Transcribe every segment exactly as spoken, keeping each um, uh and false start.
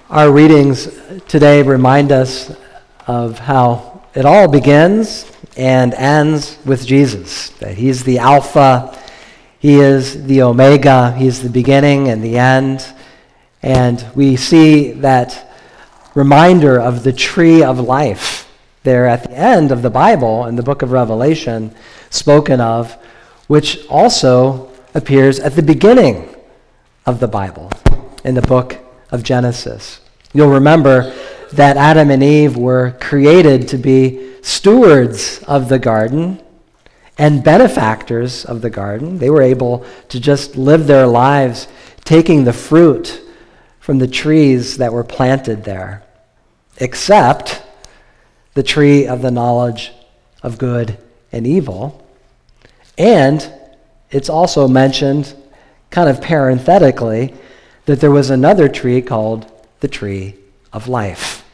Our readings today remind us of how it all begins and ends with Jesus. That He's the Alpha, He is the Omega, He's the beginning and the end. And we see that reminder of the tree of life there at the end of the Bible in the book of Revelation spoken of, which also appears at the beginning of the Bible in the book of Genesis. You'll remember that Adam and Eve were created to be stewards of the garden and benefactors of the garden. They were able to just live their lives taking the fruit from the trees that were planted there, except the tree of the knowledge of good and evil. And it's also mentioned kind of parenthetically that there was another tree called the tree of life.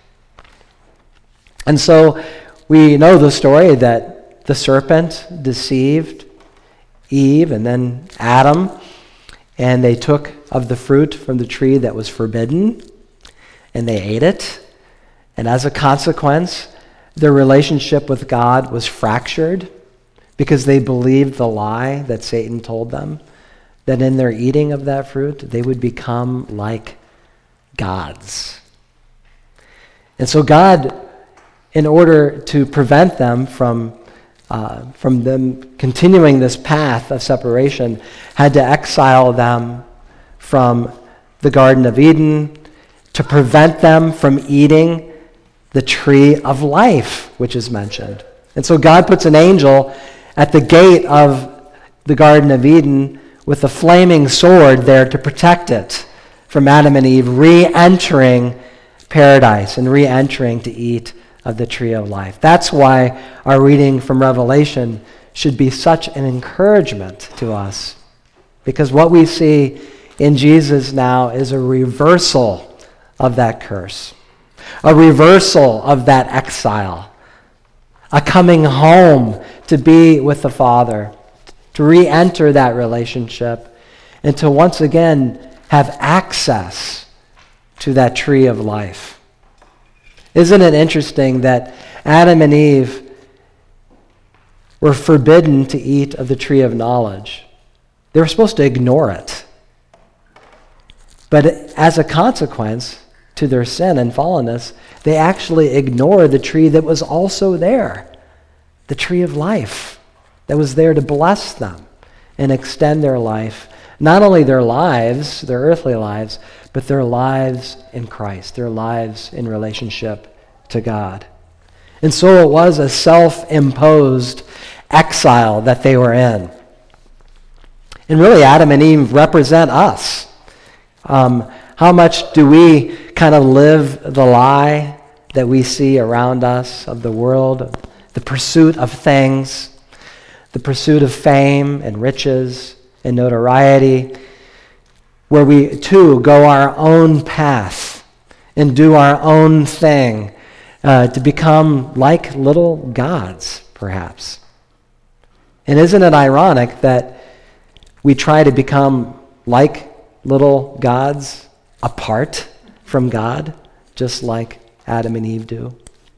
And so we know the story that the serpent deceived Eve and then Adam, and they took of the fruit from the tree that was forbidden, and they ate it. And as a consequence, their relationship with God was fractured because they believed the lie that Satan told them, that in their eating of that fruit, they would become like gods. And so God, in order to prevent them from, uh, from them continuing this path of separation, had to exile them from the Garden of Eden to prevent them from eating the tree of life, which is mentioned. And so God puts an angel at the gate of the Garden of Eden with a flaming sword there to protect it from Adam and Eve re-entering paradise and re-entering to eat of the tree of life. That's why our reading from Revelation should be such an encouragement to us, because what we see in Jesus now is a reversal of that curse, a reversal of that exile, a coming home to be with the Father, to re-enter that relationship, and to once again have access to that tree of life. Isn't it interesting that Adam and Eve were forbidden to eat of the tree of knowledge? They were supposed to ignore it. But as a consequence to their sin and fallenness, they actually ignored the tree that was also there, the tree of life, that was there to bless them and extend their life, not only their lives, their earthly lives, but their lives in Christ, their lives in relationship to God. And so it was a self-imposed exile that they were in. And really, Adam and Eve represent us. Um, how much do we kind of live the lie that we see around us of the world, the pursuit of things, the pursuit of fame and riches and notoriety, where we too go our own path and do our own thing uh, to become like little gods, perhaps. And isn't it ironic that we try to become like little gods apart from God, just like Adam and Eve do?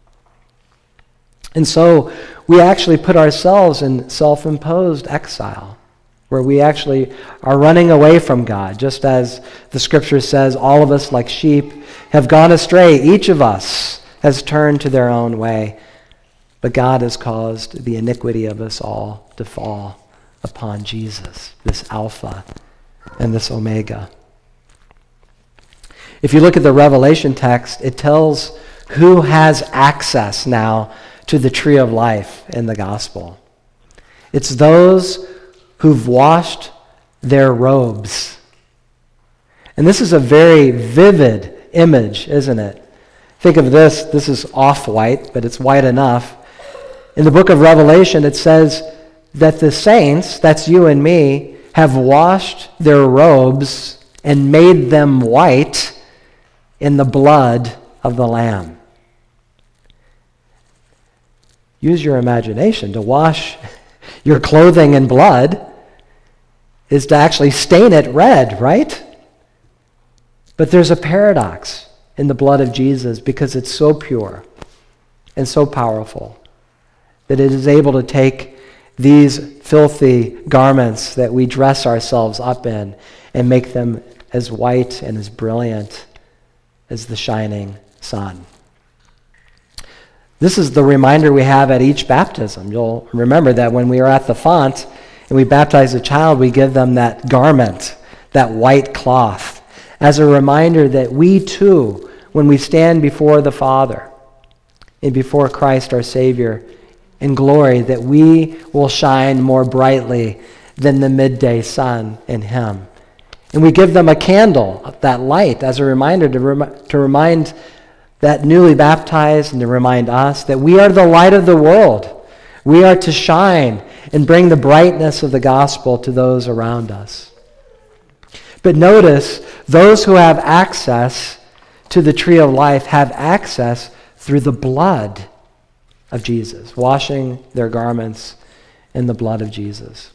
And so we actually put ourselves in self-imposed exile, where we actually are running away from God, just as the scripture says, all of us like sheep have gone astray. Each of us has turned to their own way, but God has caused the iniquity of us all to fall upon Jesus, this Alpha and this Omega. If you look at the Revelation text, it tells who has access now to the tree of life in the gospel. It's those who've washed their robes. And this is a very vivid image, isn't it? Think of this. This is off-white, but it's white enough. In the book of Revelation, it says that the saints, that's you and me, have washed their robes and made them white in the blood of the Lamb. Use your imagination. To wash your clothing in blood is to actually stain it red, right? But there's a paradox. in the blood of Jesus because it's so pure and so powerful that it is able to take these filthy garments that we dress ourselves up in and make them as white and as brilliant as the shining sun. This is the reminder we have at each baptism. You'll remember that when we are at the font and we baptize a child, we give them that garment, that white cloth, as a reminder that we too, when we stand before the Father and before Christ our Savior in glory, that we will shine more brightly than the midday sun in Him. And we give them a candle, that light, as a reminder to, rem- to remind that newly baptized and to remind us that we are the light of the world. We are to shine and bring the brightness of the gospel to those around us. But notice, those who have access to the tree of life have access through the blood of Jesus, washing their garments in the blood of Jesus.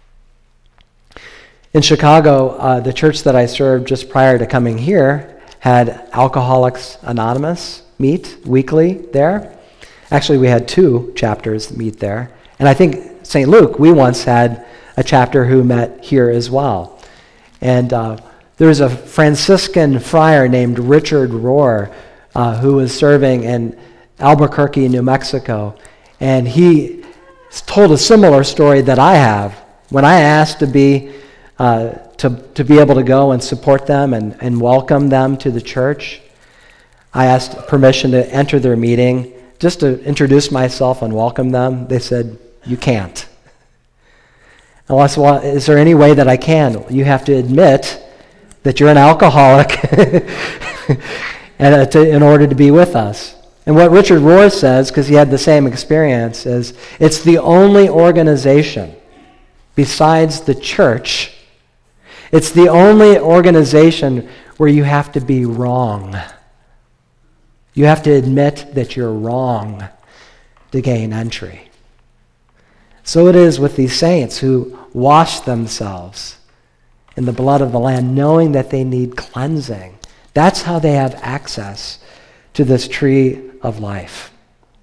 In Chicago, uh, the church that I served just prior to coming here had Alcoholics Anonymous meet weekly there. Actually, we had two chapters meet there. And I think Saint Luke, we once had a chapter who met here as well. And uh, there was a Franciscan friar named Richard Rohr uh, who was serving in Albuquerque, New Mexico. And he told a similar story that I have. When I asked to be uh, to, to be able to go and support them and, and welcome them to the church, I asked permission to enter their meeting just to introduce myself and welcome them. They said, "You can't." And I said, "Well, is there any way that I can?" "You have to admit that you're an alcoholic and, uh, to, in order to be with us." And what Richard Rohr says, because he had the same experience, is it's the only organization besides the church, it's the only organization where you have to be wrong. You have to admit that you're wrong to gain entry. So it is with these saints who wash themselves in the blood of the Lamb, knowing that they need cleansing. That's how they have access to this tree of life.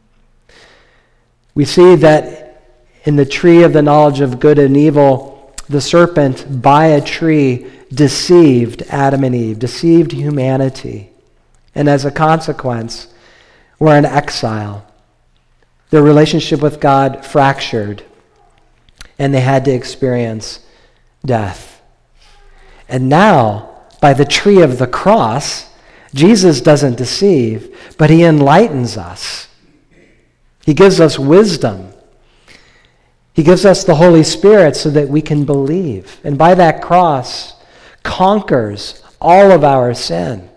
We see that in the tree of the knowledge of good and evil, the serpent by a tree deceived Adam and Eve, deceived humanity. And as a consequence, we're in exile. Their relationship with God fractured, and they had to experience death. And now, by the tree of the cross, Jesus doesn't deceive, but he enlightens us. He gives us wisdom. He gives us the Holy Spirit so that we can believe. And by that cross, conquers all of our sin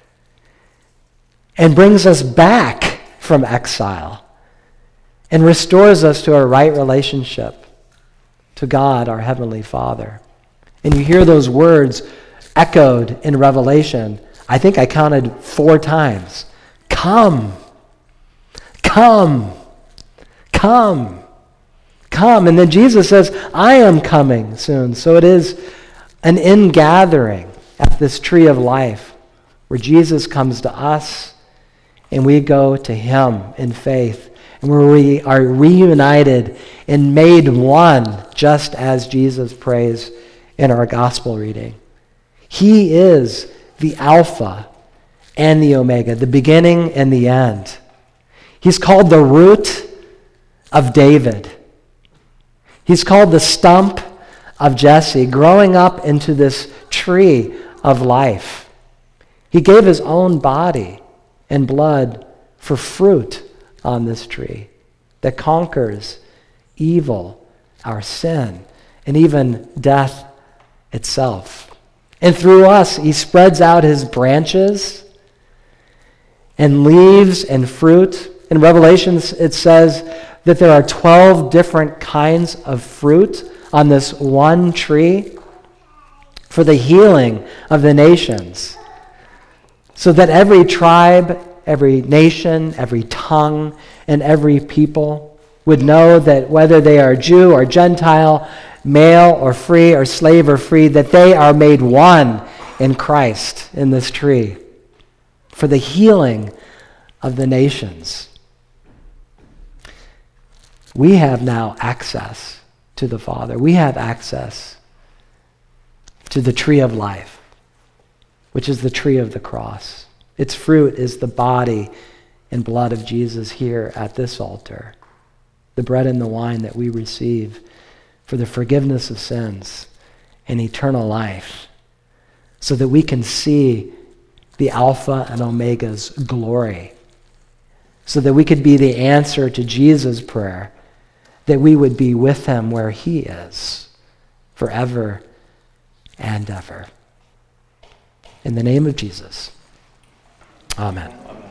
and brings us back from exile and restores us to a right relationship to God, our Heavenly Father. And you hear those words echoed in Revelation. I think I counted four times. Come, come, come, come. And then Jesus says, I am coming soon. So it is an ingathering at this tree of life where Jesus comes to us and we go to him in faith, and where we are reunited and made one, just as Jesus prays in our gospel reading. He is the Alpha and the Omega, the beginning and the end. He's called the root of David. He's called the stump of Jesse, growing up into this tree of life. He gave his own body and blood for fruit on this tree that conquers evil, our sin, and even death itself. And through us, he spreads out his branches and leaves and fruit. In Revelations, it says that there are twelve different kinds of fruit on this one tree for the healing of the nations, so that every tribe, every nation, every tongue, and every people would know that whether they are Jew or Gentile, male or free or slave or free, that they are made one in Christ in this tree. for the healing of the nations. We have now access to the Father. We have access to the tree of life, which is the tree of the cross. Its fruit is the body and blood of Jesus here at this altar, the bread and the wine that we receive for the forgiveness of sins and eternal life, so that we can see the Alpha and Omega's glory, so that we could be the answer to Jesus' prayer, that we would be with him where he is forever and ever. In the name of Jesus, amen.